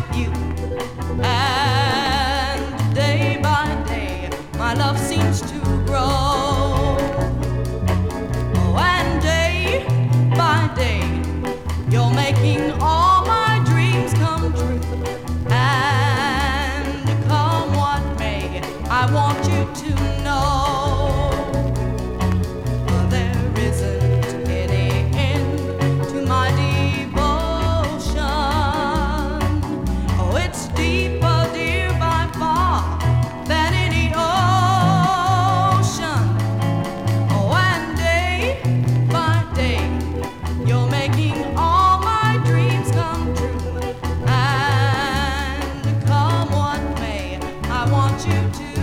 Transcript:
you. And day by day, my love seems to grow. Oh, and day by day, you're making all my dreams come true. And come what may, I want you to know there isn't any end to my devotion. Oh, it's deeper, dear, by far than any ocean. Oh, and day by day, you're making all my dreams come true. And come what may, I want you to